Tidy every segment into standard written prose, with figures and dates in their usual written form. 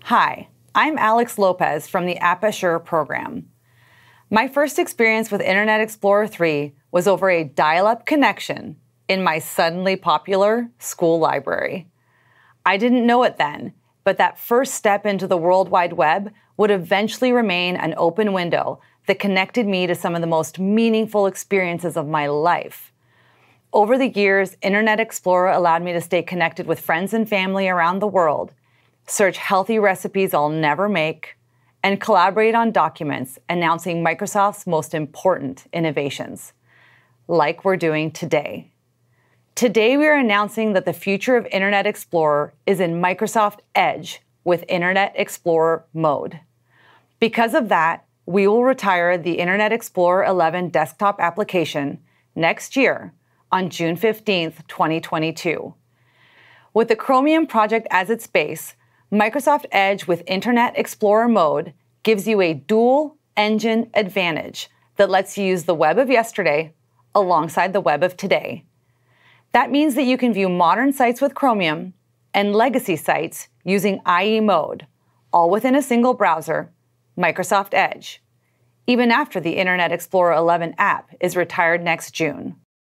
Hi, I'm Alex Lopez from the App Assure program. My first experience with Internet Explorer 3 was over a dial-up connection in my suddenly popular school library. I didn't know it then, but that first step into the World Wide Web would eventually remain an open window that connected me to some of the most meaningful experiences of my life. Over the years, Internet Explorer allowed me to stay connected with friends and family around the world, search healthy recipes I'll never make, and collaborate on documents announcing Microsoft's most important innovations, like we're doing today. Today, we are announcing that the future of Internet Explorer is in Microsoft Edge with Internet Explorer Mode. Because of that, we will retire the Internet Explorer 11 desktop application next year on June 15th, 2022. With the Chromium project as its base, Microsoft Edge with Internet Explorer Mode gives you a dual engine advantage that lets you use the web of yesterday alongside the web of today. That means that you can view modern sites with Chromium and legacy sites using IE mode, all within a single browser, Microsoft Edge, even after the Internet Explorer 11 app is retired next June.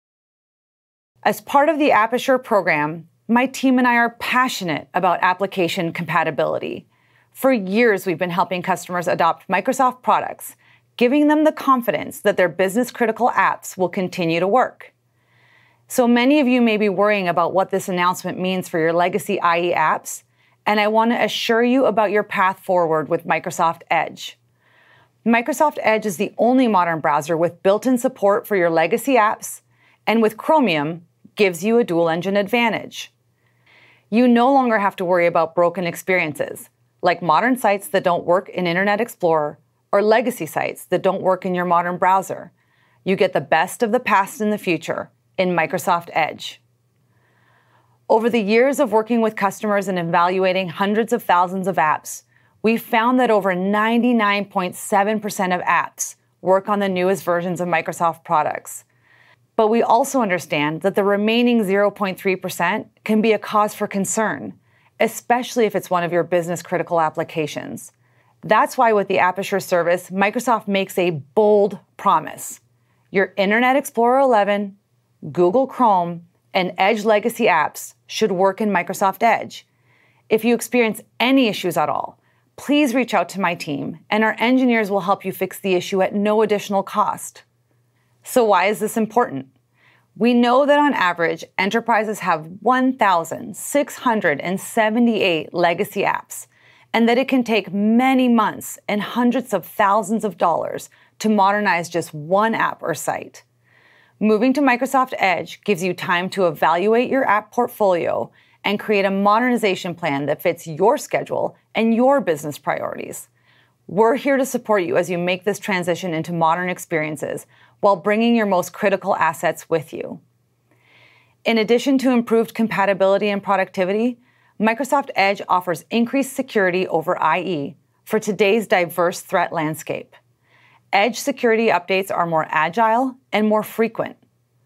As part of the App Assure program, my team and I are passionate about application compatibility. For years, we've been helping customers adopt Microsoft products, giving them the confidence that their business-critical apps will continue to work. So many of you may be worrying about what this announcement means for your legacy IE apps, and I want to assure you about your path forward with Microsoft Edge. Microsoft Edge is the only modern browser with built-in support for your legacy apps, and with Chromium, gives you a dual-engine advantage. You no longer have to worry about broken experiences, like modern sites that don't work in Internet Explorer or legacy sites that don't work in your modern browser. You get the best of the past and the future in Microsoft Edge. Over the years of working with customers and evaluating hundreds of thousands of apps, we've found that over 99.7% of apps work on the newest versions of Microsoft products. But we also understand that the remaining 0.3% can be a cause for concern, especially if it's one of your business-critical applications. That's why with the App Assure service, Microsoft makes a bold promise. Your Internet Explorer 11, Google Chrome, and Edge legacy apps should work in Microsoft Edge. If you experience any issues at all, please reach out to my team, and our engineers will help you fix the issue at no additional cost. So why is this important? We know that on average, enterprises have 1,678 legacy apps, and that it can take many months and hundreds of thousands of dollars to modernize just one app or site. Moving to Microsoft Edge gives you time to evaluate your app portfolio and create a modernization plan that fits your schedule and your business priorities. We're here to support you as you make this transition into modern experiences while bringing your most critical assets with you. In addition to improved compatibility and productivity, Microsoft Edge offers increased security over IE for today's diverse threat landscape. Edge security updates are more agile and more frequent.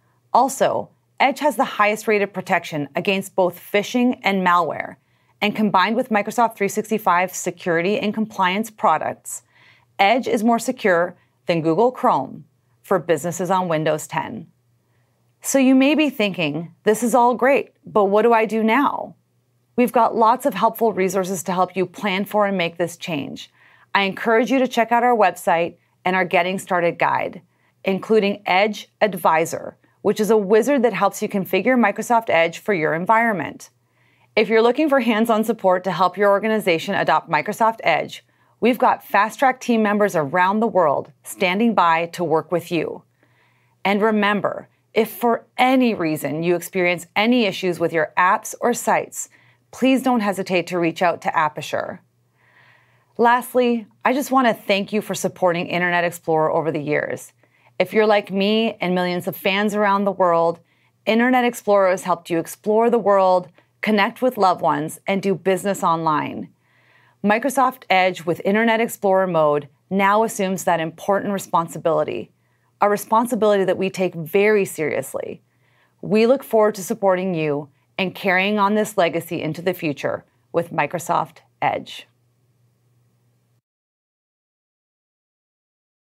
Also, Edge has the highest rated protection against both phishing and malware, and combined with Microsoft 365 security and compliance products, Edge is more secure than Google Chrome for businesses on Windows 10. So you may be thinking, this is all great, but what do I do now? We've got lots of helpful resources to help you plan for and make this change. I encourage you to check out our website and our Getting Started guide, including Edge Advisor, which is a wizard that helps you configure Microsoft Edge for your environment. If you're looking for hands-on support to help your organization adopt Microsoft Edge, we've got fast-track team members around the world standing by to work with you. And remember, if for any reason you experience any issues with your apps or sites, please don't hesitate to reach out to App Assure. Lastly, I just want to thank you for supporting Internet Explorer over the years. If you're like me and millions of fans around the world, Internet Explorer has helped you explore the world, connect with loved ones, and do business online. Microsoft Edge with Internet Explorer Mode now assumes that important responsibility, a responsibility that we take very seriously. We look forward to supporting you and carrying on this legacy into the future with Microsoft Edge.